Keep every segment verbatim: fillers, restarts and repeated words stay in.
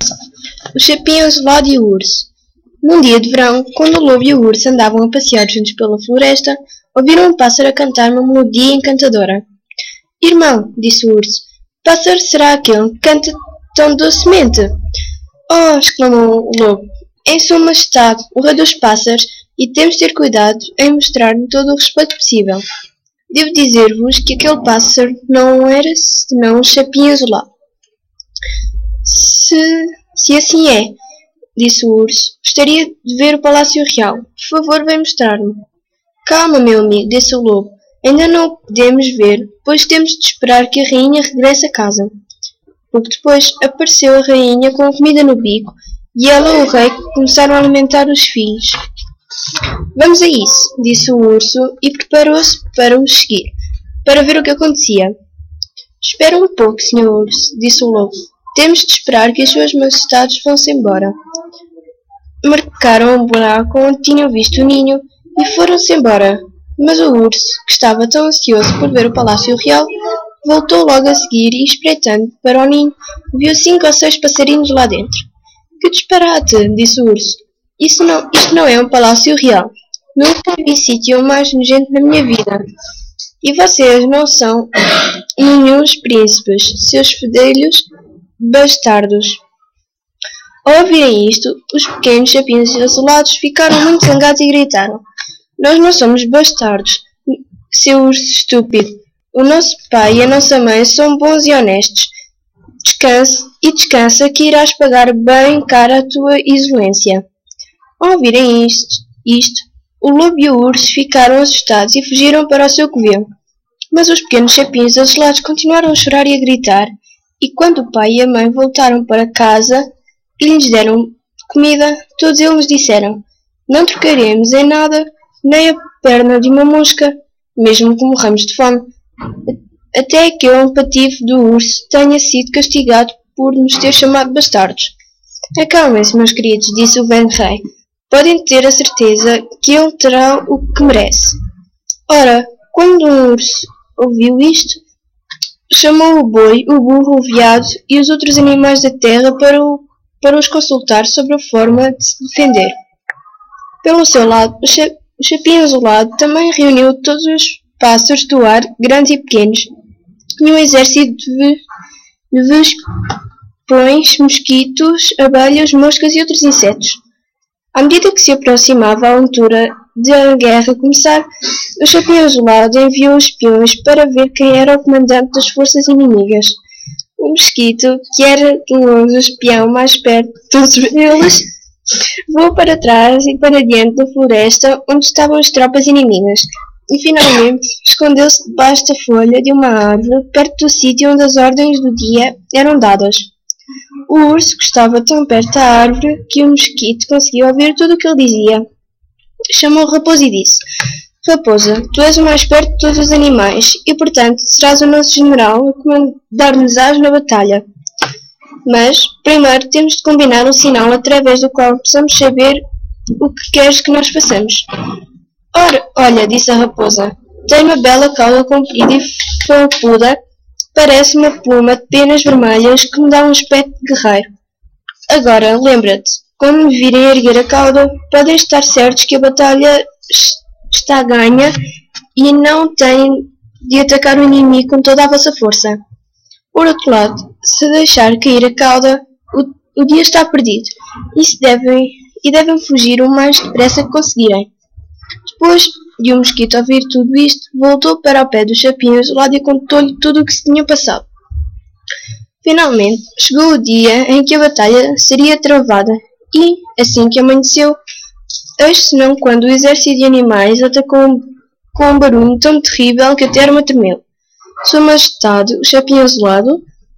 O Chapinha Azulado e o Urso. Num dia de verão, quando o lobo e o urso andavam a passear juntos pela floresta, ouviram um pássaro a cantar uma melodia encantadora. Irmão, disse o urso, pássaro será aquele que canta tão docemente? Oh, exclamou o lobo, em sua majestade, o rei dos pássaros, e temos de ter cuidado em mostrar-lhe todo o respeito possível. Devo dizer-vos que aquele pássaro não era senão um chapinha azulado. Se, se assim é, disse o urso, gostaria de ver o palácio real. Por favor, vem mostrar-me. Calma, meu amigo, disse o lobo. Ainda não o podemos ver, pois temos de esperar que a rainha regresse a casa. Pouco depois, apareceu a rainha com a comida no bico, e ela e o rei começaram a alimentar os filhos. Vamos a isso, disse o urso, e preparou-se para os seguir, para ver o que acontecia. Espera um pouco, senhor urso, disse o lobo. Temos de esperar que as suas majestades vão-se embora. Marcaram um buraco onde tinham visto o ninho e foram-se embora. Mas o urso, que estava tão ansioso por ver o palácio real, voltou logo a seguir e, espreitando para o ninho, viu cinco ou seis passarinhos lá dentro. Que disparate, disse o urso. Isso não, isto não é um palácio real. Nunca vi sítio mais nojento na minha vida. E vocês não são nenhuns príncipes, seus fedelhos bastardos. Ao ouvirem isto, os pequenos chapinhos azulados ficaram muito zangados e gritaram: Nós não somos bastardos, seu urso estúpido. O nosso pai e a nossa mãe são bons e honestos. Descanse e descansa que irás pagar bem cara a tua insolência. Ao ouvirem isto, isto, o lobo e o urso ficaram assustados e fugiram para o seu covil. Mas os pequenos chapinhos azulados continuaram a chorar e a gritar, e quando o pai e a mãe voltaram para casa e lhes deram comida, todos eles disseram: Não trocaremos em nada nem a perna de uma mosca, mesmo que morramos de fome, até que o patife do urso tenha sido castigado por nos ter chamado bastardos. Acalmem-se, meus queridos, disse o velho rei. Podem ter a certeza que ele terá o que merece. Ora, quando um urso ouviu isto, chamou o boi, o burro, o veado e os outros animais da terra para, o, para os consultar sobre a forma de se defender. Pelo seu lado, o, cha, o chapinha azulado também reuniu todos os pássaros do ar, grandes e pequenos, e um exército de, de vespões, mosquitos, abelhas, moscas e outros insetos. À medida que se aproximava a altura de a guerra começar, o chapinha azulado enviou espiões para ver quem era o comandante das forças inimigas. O mosquito, que era de longe o espião mais perto de todos eles, voou para trás e para diante da floresta onde estavam as tropas inimigas, e finalmente escondeu-se debaixo da folha de uma árvore perto do sítio onde as ordens do dia eram dadas. O urso estava tão perto da árvore que o mosquito conseguia ouvir tudo o que ele dizia. Chamou o raposo e disse: Raposa, tu és o mais perto de todos os animais e, portanto, serás o nosso general a comandar-nos na batalha. Mas, primeiro, temos de combinar um sinal através do qual possamos saber o que queres que nós façamos. Ora, olha, disse a raposa, tem uma bela cauda comprida e felpuda, parece uma pluma de penas vermelhas que me dá um aspecto de guerreiro. Agora, lembra-te, quando me virem erguer a cauda, podem estar certos que a batalha está ganha e não têm de atacar o inimigo com toda a vossa força. Por outro lado, se deixar cair a cauda, o, o dia está perdido e, se devem, e devem fugir o mais depressa que conseguirem. Depois de o mosquito ouvir tudo isto, voltou para o pé do chapinha azulado e contou-lhe tudo o que se tinha passado. Finalmente, chegou o dia em que a batalha seria travada e, assim que amanheceu, eis não quando o exército de animais atacou com um barulho tão terrível que a terra tremeu. Sua Majestade, o chapinha azulado,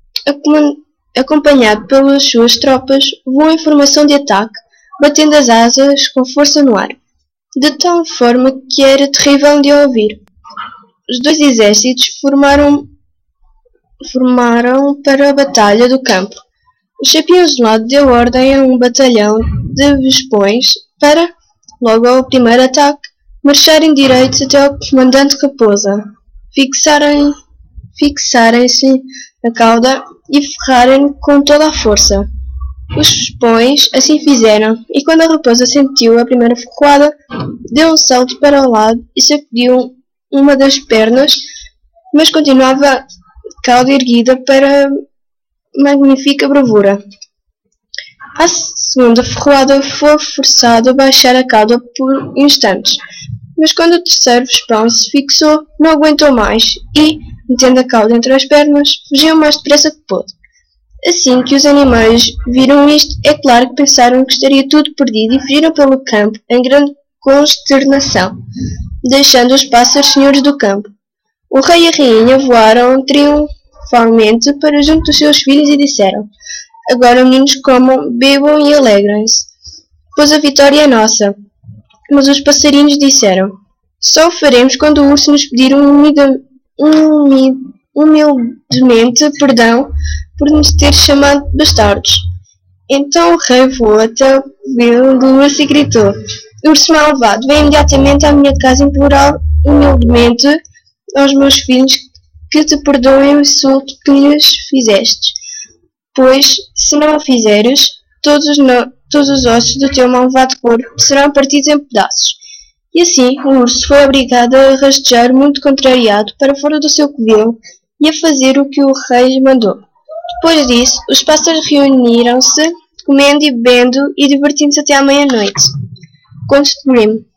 acompanhado pelas suas tropas, voou em formação de ataque, batendo as asas com força no ar, de tal forma que era terrível de ouvir. Os dois exércitos formaram, formaram para a batalha do campo. O chapinha azulado deu ordem a um batalhão de vespões para, logo ao primeiro ataque, marcharem direitos até ao comandante Raposa, fixarem, fixarem-se na cauda e ferrarem com toda a força. Os pões assim fizeram, e quando a raposa sentiu a primeira ferroada, deu um salto para o lado e sacudiu uma das pernas, mas continuava cauda erguida para magnífica bravura. A segunda ferroada foi forçado a baixar a cauda por instantes, mas quando o terceiro vespão se fixou, não aguentou mais e, metendo a cauda entre as pernas, fugiu mais depressa que pôde. Assim que os animais viram isto, é claro que pensaram que estaria tudo perdido e fugiram pelo campo em grande consternação, deixando os pássaros senhores do campo. O rei e a rainha voaram triunfalmente para junto dos seus filhos e disseram: agora, meninos, comam, bebam e alegrem-se, pois a vitória é nossa. Mas os passarinhos disseram: só o faremos quando o urso nos pedir humilde, humilde, humildemente perdão por nos ter chamado bastardos. Então o rei voou até o covil do urso e gritou: urso malvado, vem imediatamente à minha casa implorar humildemente aos meus filhos que te perdoem o insulto que lhes fizestes, pois, se não o fizeres, todos os, no, todos os ossos do teu malvado corpo serão partidos em pedaços. E assim o urso foi obrigado a rastejar muito contrariado para fora do seu covil e a fazer o que o rei lhe mandou. Depois disso, os pássaros reuniram-se, comendo e bebendo e divertindo-se até à meia-noite. Conto de Grimm.